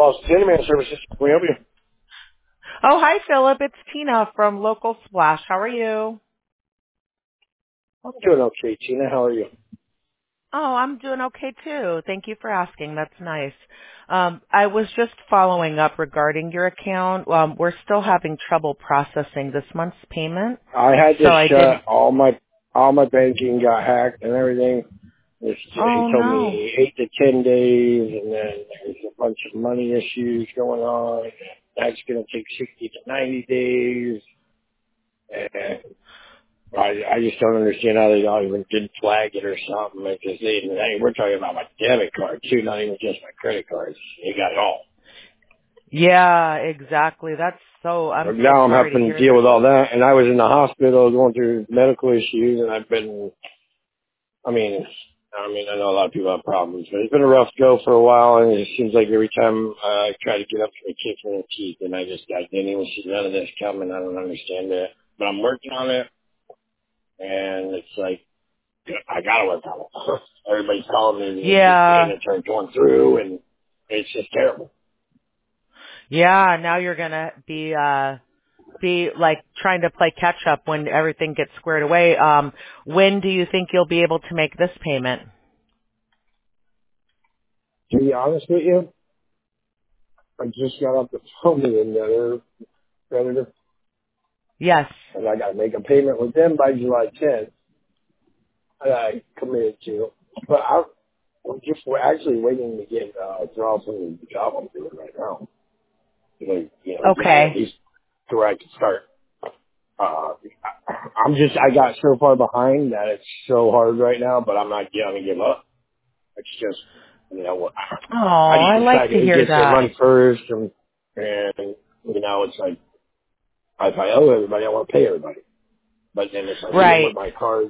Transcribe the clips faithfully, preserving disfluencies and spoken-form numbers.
Boston Handyman Services. Can we help you? Oh, hi, Philip. It's Tina from Local Splash. How are you? I'm doing okay, Tina. How are you? Oh, I'm doing okay, too. Thank you for asking. That's nice. Um, I was just following up regarding your account. Um, we're still having trouble processing this month's payment. I had So to I didn't. shut all my all my banking got hacked and everything. It's, he Oh, told no. me eight to ten days, and then there's a bunch of money issues going on. That's going to take sixty to ninety days, and I I just don't understand how they all even didn't flag it or something. Because they, hey, we're talking about my debit card too, not even just my credit cards. They got it all. Yeah, exactly. That's so, I'm so Now I'm sorry to having to hear deal with that. all that, and I was in the hospital going through medical issues, and I've been, I mean, it's, I mean, I know a lot of people have problems, but it's been a rough go for a while, and it seems like every time I try to get up to me, kick me in the teeth, and I just, I didn't even see none of this coming. I don't understand it, but I'm working on it, and it's like, I gotta work on it. Everybody's calling me, and the Yeah. payments aren't going through, and it's just terrible. Yeah, now you're going to be, uh, be like trying to play catch up when everything gets squared away. Um, when do you think you'll be able to make this payment? To be honest with you, I just got off the phone with another creditor, Yes. and I got to make a payment with them by July tenth that I committed to. But I'm I'm just we're actually waiting to get uh, draw from the job I'm doing right now. Like, you know, get me at Okay. least to where I can start. Uh, I'm just I got so far behind that it's so hard right now, but I'm not gonna give up. It's just you know what Oh, I need I to like decide to who hear gets their that. money first, and and you know it's like if I owe everybody, I want to pay everybody. But then it's like even with Right. my cards.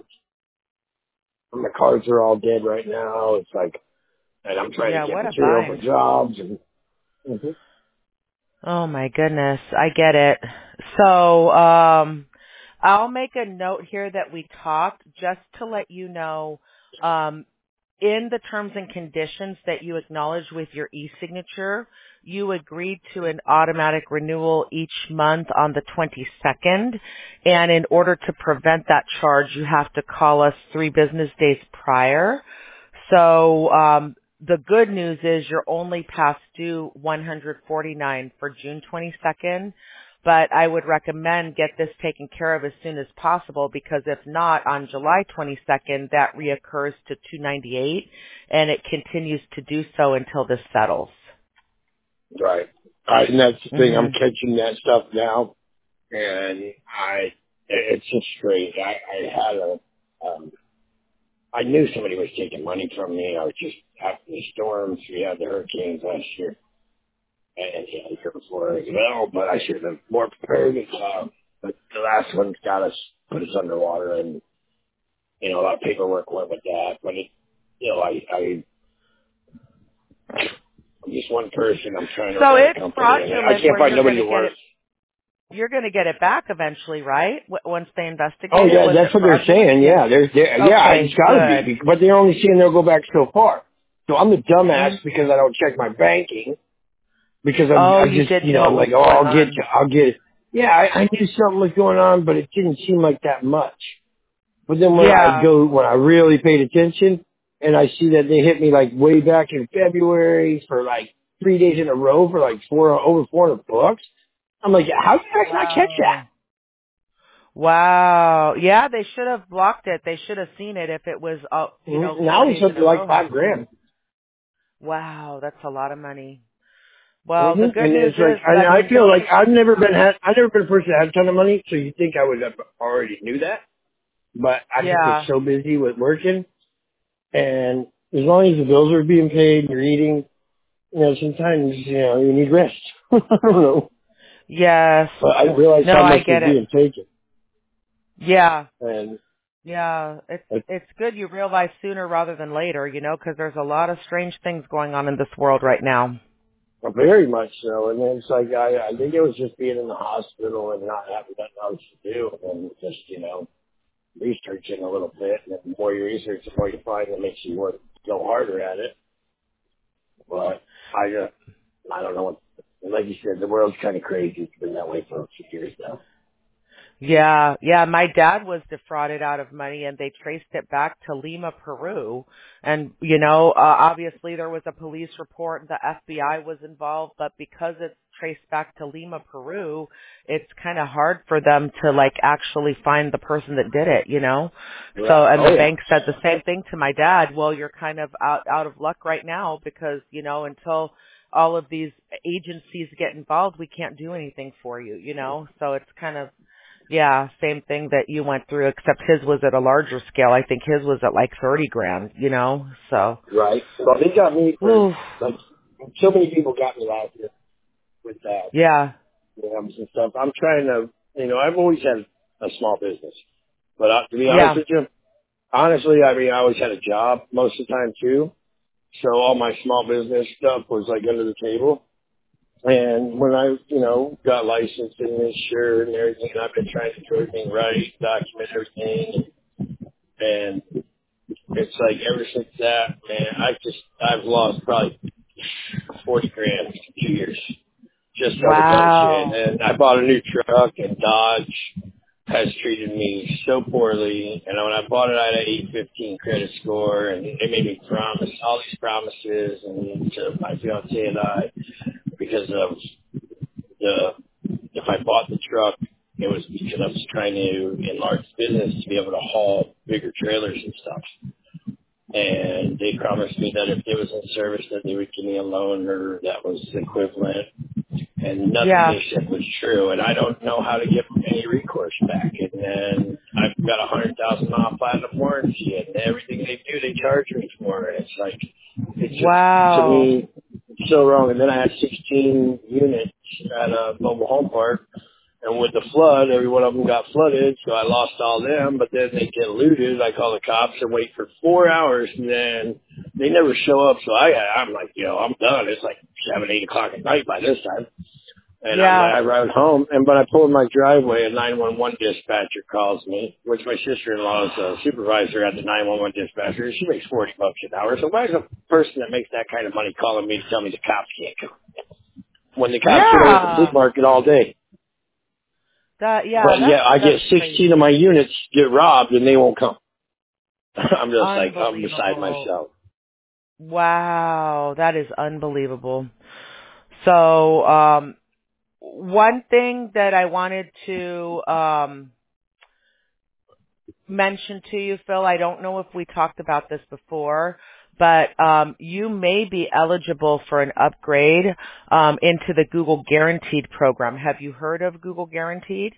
My cards are all dead right now. It's like, and I'm trying to Yeah, get what a material for bind. jobs. And hmm Oh my goodness. I get it. So, um, I'll make a note here that we talked just to let you know, um, in the terms and conditions that you acknowledge with your e-signature, you agreed to an automatic renewal each month on the twenty-second. And in order to prevent that charge, you have to call us three business days prior. So, um, the good news is you're only past due one hundred forty-nine for June twenty-second. But I would recommend get this taken care of as soon as possible because if not, on July twenty-second, that reoccurs to two ninety-eight and it continues to do so until this settles. right. I, and that's the thing. I'm Mhm. catching that stuff now, and I, it's just strange. I, I had a, um, I knew somebody was taking money from me. I was just after the storms. We had the hurricanes last year, and yeah, the year before as well. But I should have been more prepared. Uh, but the last one's got us, put us underwater, and you know a lot of paperwork went with that. But it, you know, I, I I'm just one person. I'm trying to So run a it's company, and I fraudulent can't where find you're going nobody to to get work. it, you're going to get it back eventually, right? W- once they Oh investigate it. yeah, Was it that's what they're fraudulent? saying. Yeah. Yeah, there's there, yeah, it's Okay, got to good. be, but they're only saying they'll go back so far. So I'm the dumbass Mm. because I don't check my banking because I'm Oh, I you just didn't you know know I'm what like was oh going I'll get on. I'll get it. Yeah, I, I knew something was going on, but it didn't seem like that much. But then when I Yeah. go when I really paid attention and I see that they hit me like way back in February for like three days in a row for like four over four hundred bucks, I'm like how did I not catch that? Wow. Wow. Yeah, they should have blocked it. They should have seen it if it was, uh, you know, Mm, four Now it's days up in to a like row five happening. grand. Wow, that's a lot of money. hmm Well, the good And news it's like, is, and I I mean, feel don't like you? I've never been had, I've never been a person that had a ton of money, so you think I would have already knew that. But I've just been Yeah. so busy with working, and as long as the bills are being paid, you're eating, you know, sometimes you know you need rest. I don't know, Yes. but I didn't realize No, how I much was get it. being taken, Yeah. and Yeah. It's like, it's good you realize sooner rather than later, you know, because there's a lot of strange things going on in this world right now. very much so. And then it's like I, I think it was just being in the hospital and not having nothing else to do, and just you know researching a little bit, and the more you research, the more you find that makes you work go harder at it. But I, uh, I don't know what, like you said, the world's kind of crazy. It's been that way for a few years now. Yeah, yeah. My dad was defrauded out of money, and they traced it back to Lima, Peru. And you know, uh, obviously there was a police report, and the F B I was involved. But because it's traced back to Lima, Peru, it's kind of hard for them to like actually find the person that did it. You know. Right. So, and Oh, the yeah. bank said the same thing to my dad. Well, you're kind of out out of luck right now because you know until all of these agencies get involved, we can't do anything for you. You know. So it's kind of. Yeah, same thing that you went through, except his was at a larger scale. I think his was at like thirty grand, you know, so. Right. Well, they got me for, Ooh. like, so many people got me last year with that. Yeah. Scams and stuff. I'm trying to, you know, I've always had a small business. But uh, to be honest Yeah. with you, honestly, I mean, I always had a job most of the time too. So all my small business stuff was like under the table. And when I, you know, got licensed and insured and everything, and I've been trying to do everything right, document everything, and it's like ever since that, man, I just, I've lost probably forty grand in two years just on the dumb shit. Wow. And I bought a new truck, and Dodge has treated me so poorly. And when I bought it, I had an eight fifteen credit score, and they made me promise all these promises and to my fiance and I because of the, if I bought the truck, it was because I was trying to enlarge the business to be able to haul bigger trailers and stuff. And they promised me that if it was in service that they would give me a loan or that was equivalent. And nothing Yeah. they said was true. And I don't know how to get any recourse back. And then I've got a hundred thousand mile platinum warranty, and everything they do, they charge me for. And it's like, it's just, to Wow. me, so wrong. And then I had sixteen units at a mobile home park. And with the flood, every one of them got flooded, so I lost all them. But then they get looted. I call the cops and wait for four hours, and then they never show up. So I, I'm like, you know, I'm done. It's like seven, eight o'clock at night by this time. And I'm Yeah. like, I ride home, and but I pull in my driveway, a nine one one dispatcher calls me, which my sister-in-law is a supervisor at the nine one one dispatcher. She makes forty bucks an hour. So why is a person that makes that kind of money calling me to tell me the cops can't come when the cops get away at the Yeah. flea market all day? That, yeah. But That's, yeah, I get that's sixteen crazy. of my units get robbed, and they won't come. I'm just like, I'm beside Unbelievable. myself. Wow. That is unbelievable. So, um, one thing that I wanted to, um, mention to you, Phil, I don't know if we talked about this before, but um, you may be eligible for an upgrade um, into the Google Guaranteed program. Have you heard of Google Guaranteed?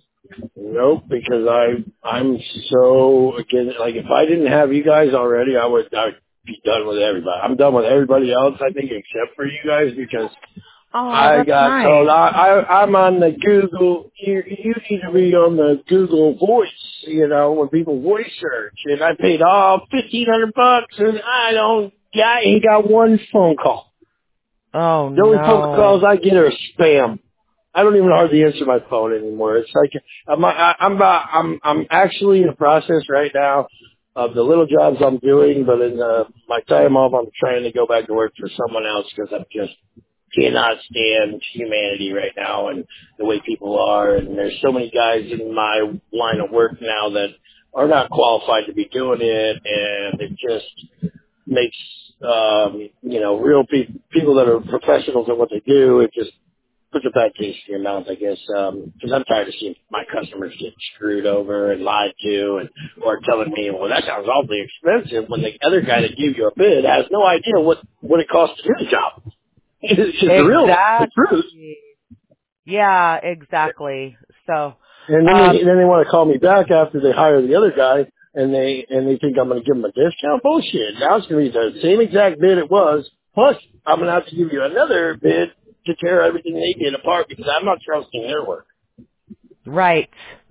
Nope, because I I'm so again. Like if I didn't have you guys already, I would I'd be done with everybody. I'm done with everybody else, I think, except for you guys because Oh, I that's got told nice. I, I I'm on the Google. You you need to be on the Google Voice. You know when people voice search, and I paid all fifteen hundred bucks, and I don't. Yeah, I ain't got one phone call. Oh, The only phone calls no. I get are spam. I don't even hardly answer my phone anymore. It's like I'm I, I'm about, I'm I'm actually in the process right now of the little jobs I'm doing, but in uh, my time off, I'm trying to go back to work for someone else because I'm just cannot stand humanity right now and the way people are. And there's so many guys in my line of work now that are not qualified to be doing it, and it just makes um, you know real pe- people that are professionals at what they do. It just puts a bad taste in your mouth, I guess, because I'm tired of seeing my customers get screwed over and lied to, and or telling me, well, that sounds awfully expensive, when the other guy that gave you a bid has no idea what what it costs to do the job. It's just the real the truth. Exactly. Yeah, exactly. So, And then they um, then they want to call me back after they hire the other guy, and they and they think I'm going to give them a discount. Bullshit. Now it's going to be the same exact bid it was. Plus, I'm going to have to give you another bid to tear everything they did apart because I'm not trusting their work. right.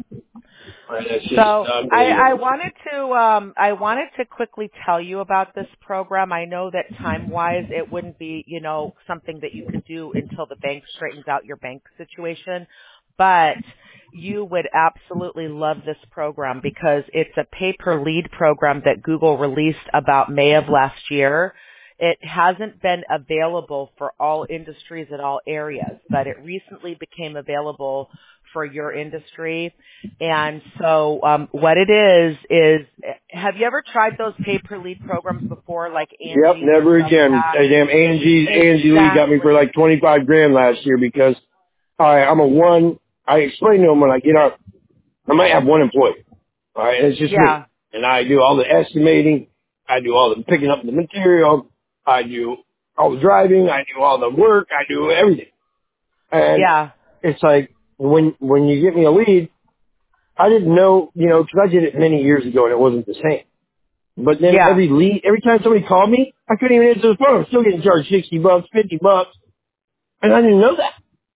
And it's just So I, I unbelievable. wanted to um, I wanted to quickly tell you about this program. I know that time wise it wouldn't be, you know, something that you could do until the bank straightens out your bank situation, but you would absolutely love this program because it's a pay per lead program that Google released about May of last year. it hasn't been available for all industries in all areas, but it recently became available for your industry. And so um, what it is, is have you ever tried those pay-per-lead programs before, like Yep, Angie's or never stuff like again. that? Hey, damn, Angie, Angie Lee got me for Exactly. like twenty-five grand last year because all right, I'm a one. I explain to them when I get up, I might have one employee. All right, and it's just me. Yeah, And I do all the estimating. I do all the picking up the material. I do all the driving. I do all the work. I do everything. And yeah, it's like when when you get me a lead, I didn't know, you know, because I did it many years ago and it wasn't the same. But then yeah, every lead, every time somebody called me, I couldn't even answer the phone. I'm still getting charged sixty bucks, fifty bucks, and I didn't know that.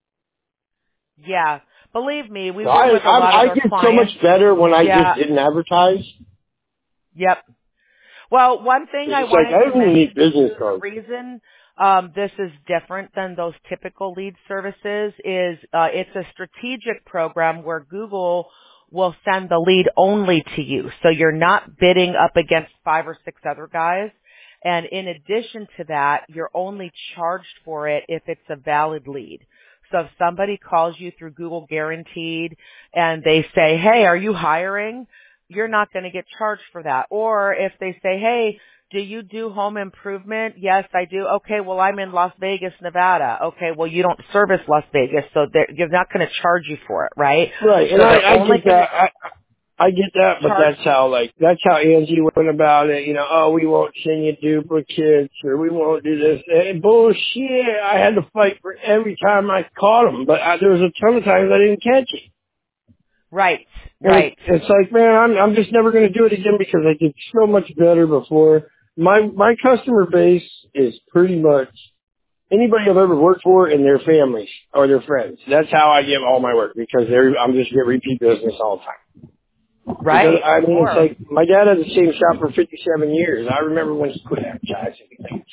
yeah. Believe me, we So work I, with a lot I, of I their get so much clients. better when I just Yeah, didn't advertise. yep. Well, one thing I It's like wanted I to don't even need mention business too, the cards. reason um, this is different than those typical lead services is uh, it's a strategic program where Google will send the lead only to you. So you're not bidding up against five or six other guys. And in addition to that, you're only charged for it if it's a valid lead. So if somebody calls you through Google Guaranteed and they say, hey, are you hiring? You're not going to get charged for that. Or if they say, hey, do you do home improvement? Yes, I do. Okay, well, I'm in Las Vegas, Nevada. Okay, well, you don't service Las Vegas, so they're- you're not going to charge you for it, right? Right, and So I, they're I only get going to that. I, I get that, but charge that's you. how like that's how Angie went about it. You know, oh, we won't send you duplicates, or we won't do this. And bullshit! I had to fight for every time I caught them, but I, there was a ton of times I didn't catch it. Right, And it, right. it's like, man, I'm I'm just never going to do it again because I did so much better before. My my customer base is pretty much anybody I've ever worked for and their families or their friends. That's how I give all my work because they're I'm just get repeat business all the time. Because Right, I of mean, it's course. like my dad had the same shop for fifty-seven years. I remember when he quit advertising.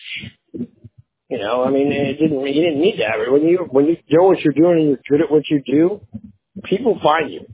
You know, I mean, it didn't you didn't need that. When you when you know what you're doing and you're good at what you do, people find you.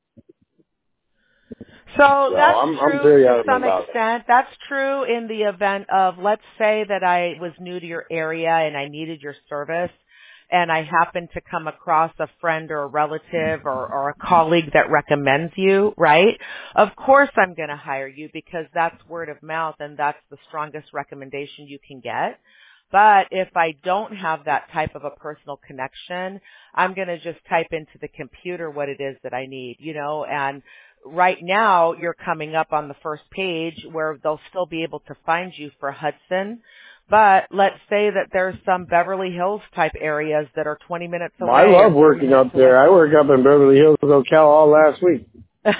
So So that's I'm I'm true very to adamant some about it. extent. That's true in the event of, let's say that I was new to your area and I needed your service and I happened to come across a friend or a relative or, or a colleague that recommends you, right? Of course I'm going to hire you because that's word of mouth and that's the strongest recommendation you can get. But if I don't have that type of a personal connection, I'm going to just type into the computer what it is that I need, you know, and right now you're coming up on the first page where they'll still be able to find you for Hudson. But let's say that there's some Beverly Hills type areas that are twenty minutes I away love or thirty working minutes up away. there. I work up in Beverly Hills, Ocala all last week.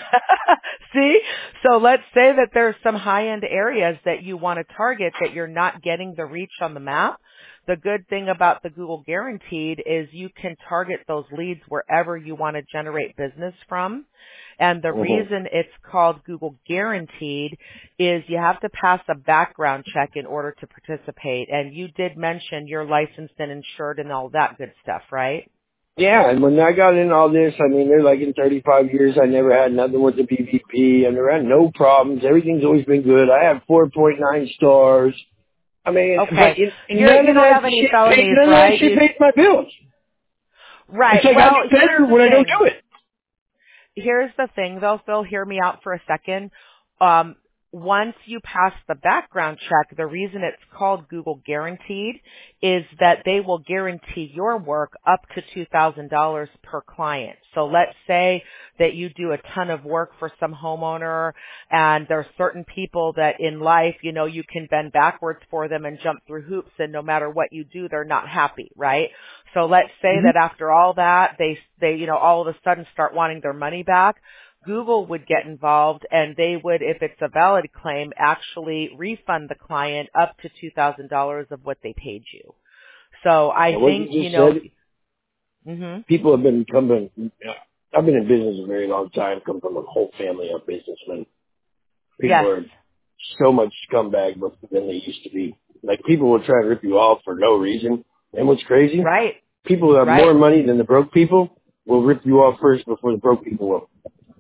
See? So let's say that there's some high-end areas that you want to target that you're not getting the reach on the map. The good thing about the Google Guaranteed is you can target those leads wherever you want to generate business from. And the Mm-hmm. reason it's called Google Guaranteed is you have to pass a background check in order to participate. And you did mention you're licensed and insured and all that good stuff, right? Yeah, and when I got in all this, I mean, they're like in thirty-five years, I never had nothing with the B V P. I never had no problems. Everything's always been good. I have four point nine stars. I mean, but Okay. it, You're, none you of don't that have any shit pays, felonies, none of that right? shit You, pays my bills. It's right. like I Well, do here's better the when I don't thing. do it. Here's the thing though, Phil, hear me out for a second. Um, once you pass the background check, the reason it's called Google Guaranteed is that they will guarantee your work up to two thousand dollars per client. So let's say that you do a ton of work for some homeowner and there's certain people that in life, you know, you can bend backwards for them and jump through hoops and no matter what you do, they're not happy, right? So let's say Mm-hmm. that after all that, they, they, you know, all of a sudden start wanting their money back. Google would get involved and they would, if it's a valid claim, actually refund the client up to two thousand dollars of what they paid you. So I And what think, you you just know, said, mhm. people have been coming, I've been in business a very long time, come from a whole family of businessmen. People Yes. are so much scumbag than they used to be. Like, people will try to rip you off for no reason. And what's crazy? Right. People who have more Right. money than the broke people will rip you off first before the broke people will.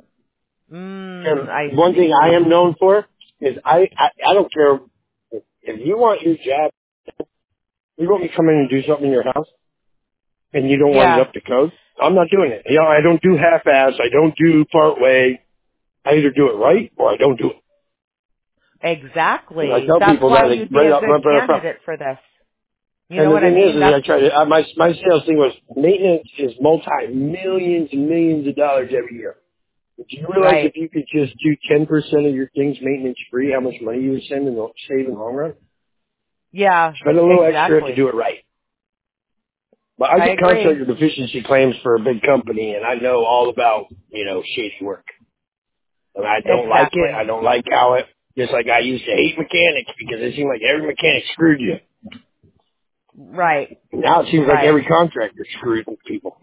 Mm, And I one thing I see. am known for is I, I, I don't care if you want your job You want me to come in and do something in your house, and you don't want it Yeah, up to code? I'm not doing it. You know, I don't do half-ass. I don't do part way. I either do it right or I don't do it. And I exactly. tell That's people why that like, you'd be right a up, good right, right up front. candidate for this. You know And the what I thing is, mean? is That's I try to, uh, my, my sales thing was maintenance is multi-millions and millions of dollars every year. Do you realize if right. you could just do ten percent of your things maintenance free, how much money you would send and save in the long run? Yeah, Spend a little extra to exactly. do it right. But I I get agree. contractor deficiency claims for a big company, and I know all about, you know, shady work. And I don't like it. I Exactly. don't like how it, just like I used to hate mechanics because it seemed like every mechanic screwed you. Right. Now it seems like Right. every contractor screwed people.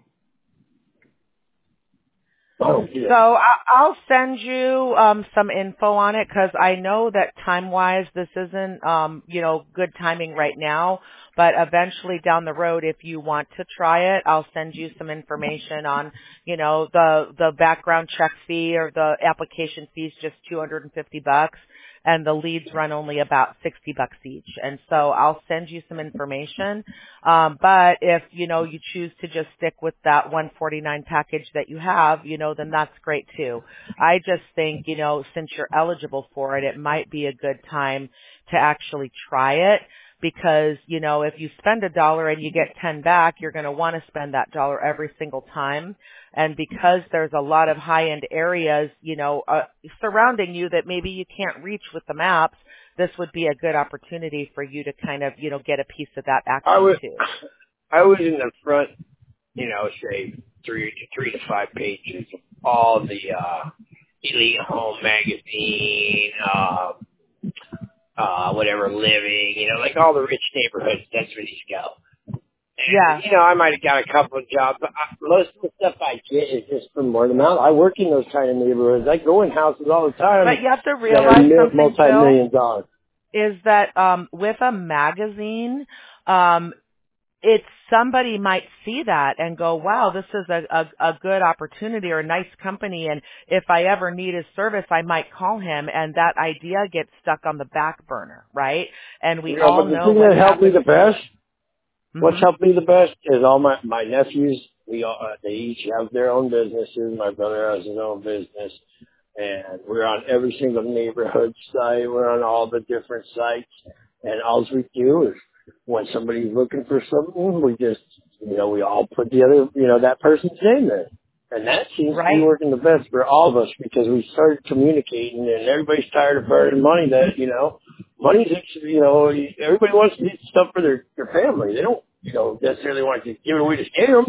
I don't get So it. I- I'll send you um, some info on it because I know that time-wise this isn't, um, you know, good timing right now. But eventually down the road, if you want to try it, I'll send you some information on, you know, the the background check fee or the application fee is just two hundred fifty bucks. And the leads run only about sixty bucks each. And so I'll send you some information. Um, but if, you know, you choose to just stick with that one forty-nine package that you have, you know, then that's great too. I just think, you know, since you're eligible for it, it might be a good time to actually try it. Because, you know, if you spend a dollar and you get ten back, you're going to want to spend that dollar every single time. And because there's a lot of high-end areas, you know, uh, surrounding you that maybe you can't reach with the maps, this would be a good opportunity for you to kind of, you know, get a piece of that I action was, too. I was in the front, you know, say three to three to five pages of all the, uh, Elite Home magazine, uh, uh, whatever living, you know, like all the rich neighborhoods, that's where these go. Yeah. And, you know, I might have got a couple of jobs, but I, most of the stuff I get is just from word of mouth. I work in those kind of neighborhoods. I go in houses all the time But you have to that are realize mil- something, Phil, multi-million dollars. is that um, with a magazine, um, it's somebody might see that and go, wow, this is a, a, a good opportunity or a nice company. And if I ever need his service, I might call him. And that idea gets stuck on the back burner, right? And we You know, all but the know thing what that helped me happens. the best, what's Hmm. helped me the best is all my, my nephews, we all, uh, they each have their own businesses. My brother has his own business. And we're on every single neighborhood site. We're on all the different sites. And all we do is when somebody's looking for something, we just, you know, we all put the other, you know, that person's name there. And that seems to be Right. working the best for all of us because we started communicating and everybody's tired of burning money that, you know, money's, you know, everybody wants to get stuff for their, their family. They don't, you know, necessarily want to give it away to scams.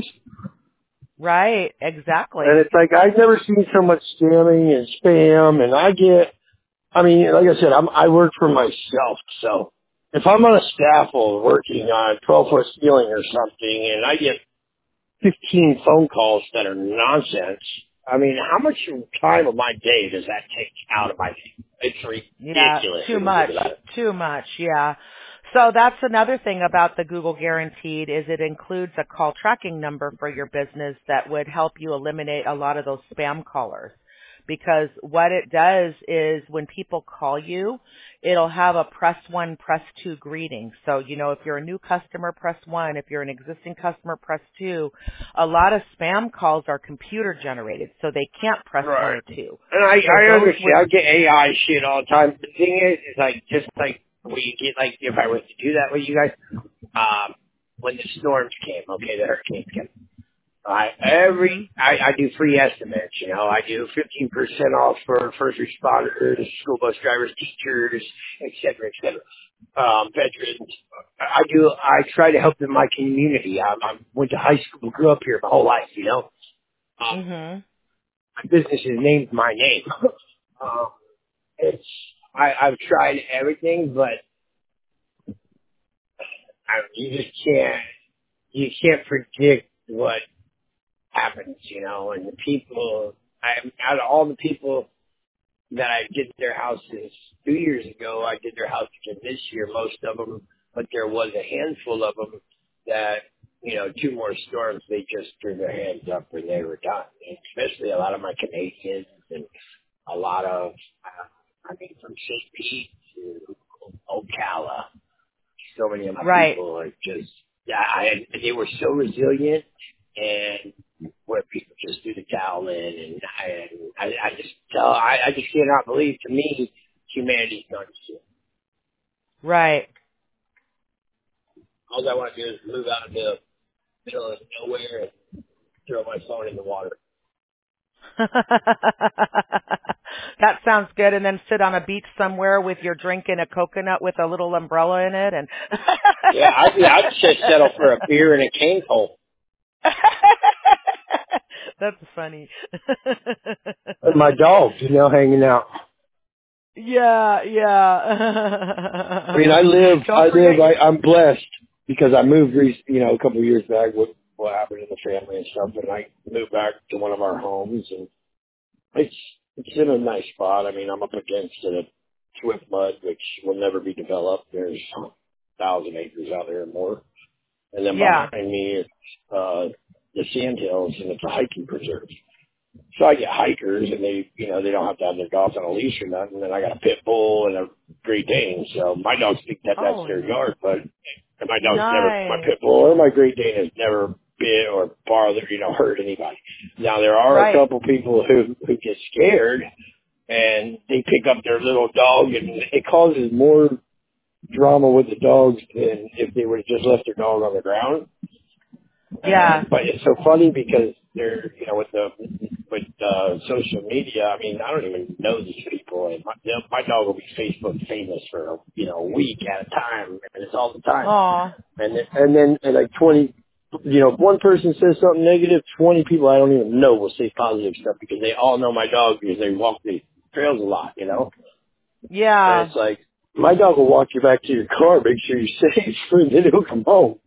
Right. And Exactly. it's like I've never seen so much scamming and spam. And I get, I mean, like I said, I'm, I work for myself. So if I'm on a scaffold working on a twelve foot ceiling or something, and I get fifteen phone calls that are nonsense, I mean, how much time of my day does that take out of my day? It's Yeah, ridiculous too when you think much, about it. too much, yeah. So that's another thing about the Google Guaranteed is it includes a call tracking number for your business that would help you eliminate a lot of those spam callers. Because what it does is when people call you, it'll have a press one, press two greeting. So, you know, if you're a new customer, press one. If you're an existing customer, press two. A lot of spam calls are computer generated, so they can't press one Right. or two. And I, So I those understand. would, I get A I shit all the time. The thing is, is like, just like, we get, like, if I was to do that with you guys, um, when the storms came, okay, the hurricanes came, I, every, mhm. I, I do free estimates, you know, I do fifteen percent off for first responders, school bus drivers, teachers, et cetera, et cetera. Um, veterans. I do, I try to help in my community. I, I went to high school, grew up here my whole life, you know. Um, Mhm. my business is named my name. um, it's, I, I've tried everything, but I, you just can't, you can't predict what happens, you know, and the people, I, out of all the people that I did their houses two years ago, I did their houses again this year, most of them, but there was a handful of them that, you know, two more storms, they just threw their hands up and they were done. And especially a lot of my Canadians and a lot of, uh, I mean, from Saint Pete to Ocala, so many of my Right. people are just, yeah, I, they were so resilient, and where people just threw the towel in, and I, and I, I just tell, I, I just cannot believe, to me, humanity's not shit. Right. All I want to do is move out of the middle of nowhere and throw my phone in the water. That sounds good. And then sit on a beach somewhere with your drink and a coconut with a little umbrella in it. And yeah, I'd, I'd just settle for a beer and a cane hole. That's funny. And my dogs, you know, hanging out. Yeah, yeah. I mean, I live, Don't I forget- live, I, I'm blessed because I moved, rec- you know, a couple of years back with what happened in the family and stuff, and I moved back to one of our homes, and it's, it's in a nice spot. I mean, I'm up against a swift mud, which will never be developed. There's a thousand acres out there and more. And then Yeah. behind me is, uh, the Sandhills, and it's a hiking preserve. So I get hikers, and they, you know, they don't have to have their dogs on a leash or nothing. And then I got a pit bull and a Great Dane. So my dogs think that that's Oh, their yard, but and my dog's never, my nice. pit bull or my Great Dane has never bit or bothered, you know, hurt anybody. Now there are Right. a couple people who who get scared, and they pick up their little dog, and it causes more drama with the dogs than if they would have just left their dog on the ground. Yeah. But it's so funny because they're, you know, with the with uh, social media. I mean, I don't even know these people, and my, you know, my dog will be Facebook famous for, you know, a week at a time, and it's all the time. Aw. And then, and then and like twenty, you know, if one person says something negative, twenty people I don't even know will say positive stuff because they all know my dog because they walk the trails a lot, you know. Yeah. And it's like my dog will walk you back to your car, make sure you're safe, and then he'll come home.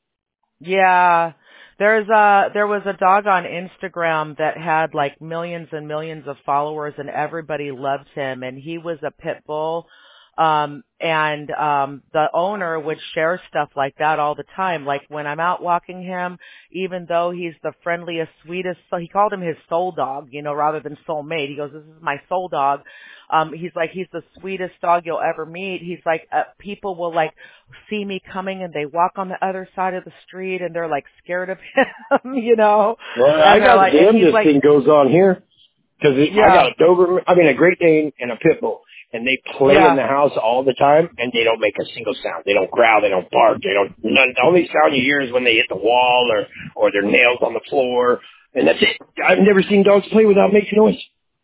Yeah. There's a there was a dog on Instagram that had like millions and millions of followers, and everybody loved him, and he was a pit bull. Um and um the owner would share stuff like that all the time. Like when I'm out walking him, even though he's the friendliest, sweetest, so he called him his soul dog, you know, rather than soulmate. He goes, "This is my soul dog." Um he's like, he's the sweetest dog you'll ever meet. He's like, uh, people will like see me coming and they walk on the other side of the street and they're like scared of him, you know. Well, And I got like, the and he's damnedest like, thing goes on here because yeah, I got a Doberman, I mean a Great Dane and a pit bull, and they play yeah. in the house all the time, and they don't make a single sound. They don't growl, they don't bark, they don't. None, the only sound you hear is when they hit the wall or or their nails on the floor, and that's it. I've never seen dogs play without making noise.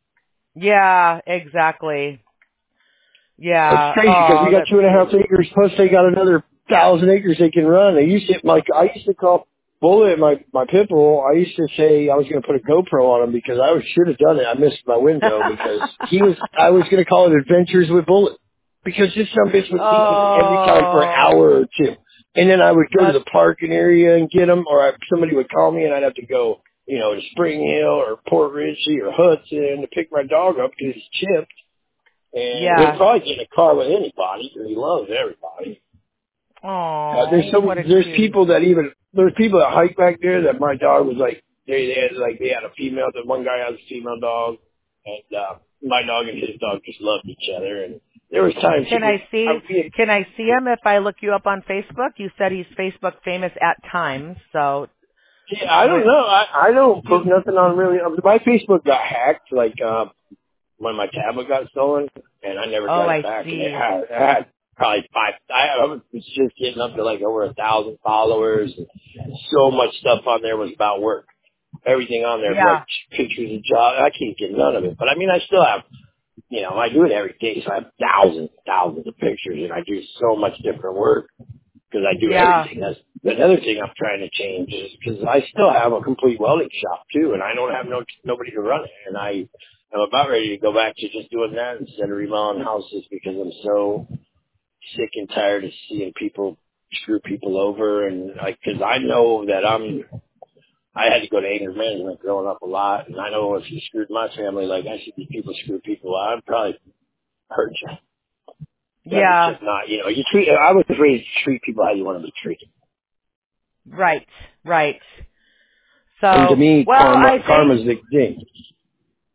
Yeah, exactly. Yeah. It's crazy because Oh, we got that's two and a half sweet. acres, plus they got another thousand acres they can run. They used to, like, I used to call Bullet, my, my pit bull, I used to say I was going to put a GoPro on him because I was, should have done it. I missed my window because he was, I was going to call it Adventures with Bullet because this some bitch would see me every time for an Oh, hour or two. And then I would go to that's, the parking area and get him, or I, somebody would call me and I'd have to go, you know, to Spring Hill or Port Richey or Hudson to pick my dog up because he's chipped. And he'll yeah. probably get in a car with anybody because he loves everybody. Uh, there's Oh, some, what a there's cutie. people that even, there's people that hike back there that my dog was like, they, they had like, they had a female, the one guy has a female dog, and, uh, my dog and his dog just loved each other, and there was times he Can would, I see, I would be, can I see him if I look you up on Facebook? You said he's Facebook famous at times, so yeah, I don't where, know, I, I don't you, put nothing on really, my Facebook got hacked, like, uh, when my tablet got stolen, and I never oh, got it I back, and it see. had, it had probably five, I, I was just getting up to like over a thousand followers, and so much stuff on there was about work. Everything on there, Yeah, like pictures of jobs, I can't get none of it, but I mean, I still have, you know, I do it every day, so I have thousands, thousands of pictures, and I do so much different work, because I do yeah, everything. That's another thing I'm trying to change is because I still have a complete welding shop too, and I don't have no nobody to run it. And I am about ready to go back to just doing that instead of remodeling houses because I'm so sick and tired of seeing people screw people over. And like, because I know that I'm, I had to go to anger management growing up a lot, and I know if you screwed my family like I see these people screw people, I'd probably hurt you. That is yeah, just not, you know, you treat. I was raised to treat people how you want to be treated. right, right. And to So, me, well, karma, I think, karma's the thing.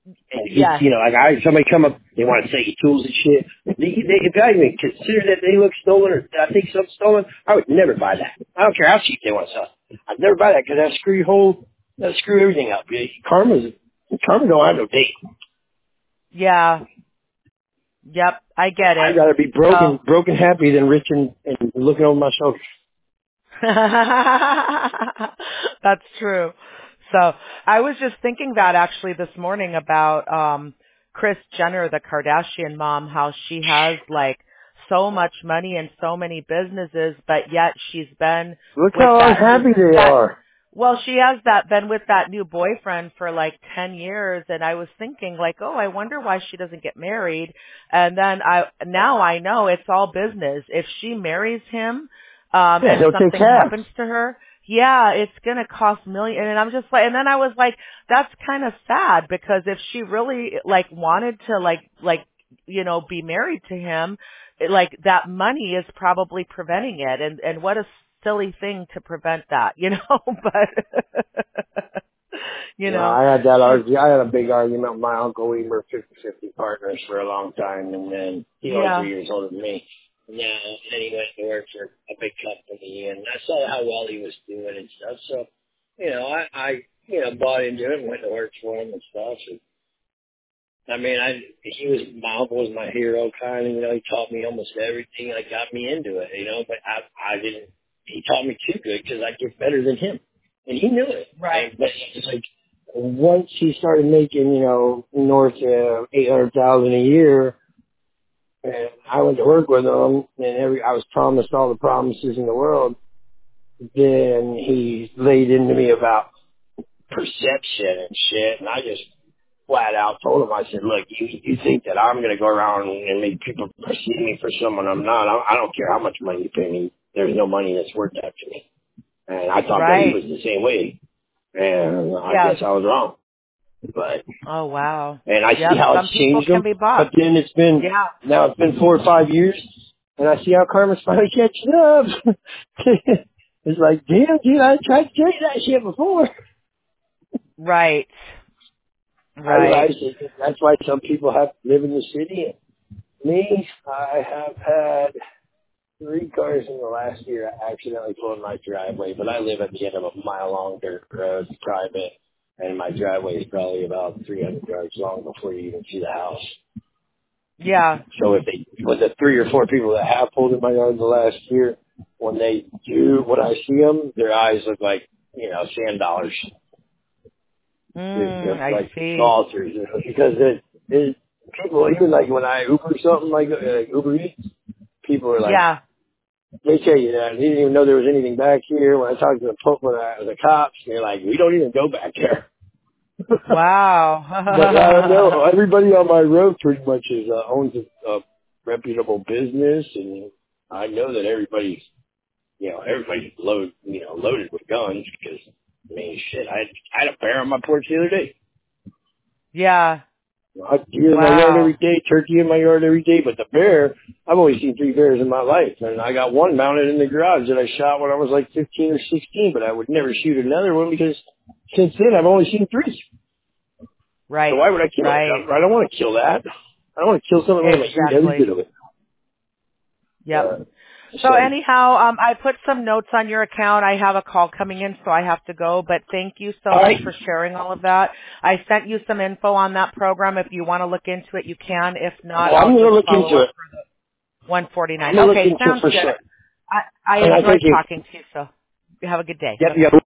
Yes. You know, like I somebody come up, they want to sell you tools and shit. They, they, if I even consider that they look stolen or I think something's stolen, I would never buy that. I don't care how cheap they want to sell it. I'd never buy that because that screw your whole, that screw everything up. Karma's, karma don't have no date. Yeah. Yep. I get it. I'd rather be broken, So. broken happy than rich and, and looking over my shoulders. That's true. So I was just thinking that actually this morning about um Kris Jenner, the Kardashian mom, how she has like so much money and so many businesses, but yet she's been Look with how that unhappy new, they that, are. well, she has that been with that new boyfriend for like ten years, and I was thinking like, oh, I wonder why she doesn't get married. And then I now I know it's all business. If she marries him, um Yeah, and they'll take something half. happens to her, yeah, it's going to cost million. And I'm just like, and then I was like, that's kind of sad because if she really like wanted to like, like, you know, be married to him, it, like that money is probably preventing it. And, and what a silly thing to prevent that, you know, but, you No, know, I had that she, argue. I had a big argument with my uncle. We were fifty-fifty partners for a long time, and then he's only yeah, three years older than me. Yeah, and then he went to work for a big company, and I saw how well he was doing and stuff. So, you know, I, I you know, bought into it and went to work for him and stuff. And, I mean, I he was my uncle was my hero, kind of. You know, he taught me almost everything. Like, got me into it. You know, but I I didn't. He taught me too good because I get better than him, and he knew it. right, And, but it's like once he started making, you know, north of eight hundred thousand a year. And I went to work with him, and every I was promised all the promises in the world. Then he laid into me about perception and shit, and I just flat out told him, I said, look, you you think that I'm going to go around and make people perceive me for someone I'm not? I, I don't care how much money you pay me. There's no money that's worth that to me. And I thought that he right, was the same way, and I yeah. guess I was wrong. But Oh, wow. and I see Yep, how some it's people changed can them. be But bought. then it's been Yeah, now it's been four or five years, and I see how karma's finally catching up. It's like, damn, dude, I tried to tell you that shit before. right, I right. realize that that's why some people have to live in the city. Me, I have had three cars in the last year accidentally pull in my driveway, but I live at the end of a mile-long dirt road, private, and my driveway is probably about three hundred yards long before you even see the house. Yeah, So if they, with the three or four people that have pulled in my yard in the last year, when they do, when I see them, their eyes look like, you know, sand dollars. They're mm, just I like see. saucers. Because it, it, people, even like when I Uber something like, uh, like Uber Eats, people are like, Yeah, they tell you that. They didn't even know there was anything back here. When I talk to the, po- when I, the cops, they're like, we don't even go back there. wow. But I don't know. Everybody on my road pretty much is uh, owns a, a reputable business, and I know that everybody's, you know, everybody's load, you know, loaded with guns because, I mean, shit, I had, I had a bear on my porch the other day. Yeah, You know, I have deer in my yard every wow. day, turkey in my yard every day, but the bear, I've only seen three bears in my life, and I got one mounted in the garage that I shot when I was like fifteen or sixteen, but I would never shoot another one because since then I've only seen three. So Right, why would I kill it? right. I don't want to kill that. I don't want to kill something. I'm going to eat every Exactly. bit of it. Yep. Uh, So so, anyhow, um, I put some notes on your account. I have a call coming in, so I have to go. But thank you so all much right. for sharing all of that. I sent you some info on that program. If you want to look into it, you can. If not, Well, I'm I'll going to just look follow into up it. for the one I'm forty-nine. going to look Okay, into it sounds for good. sure. I, I And I enjoyed thank you. talking to you, so you have a good day. Yep, Bye-bye. yep.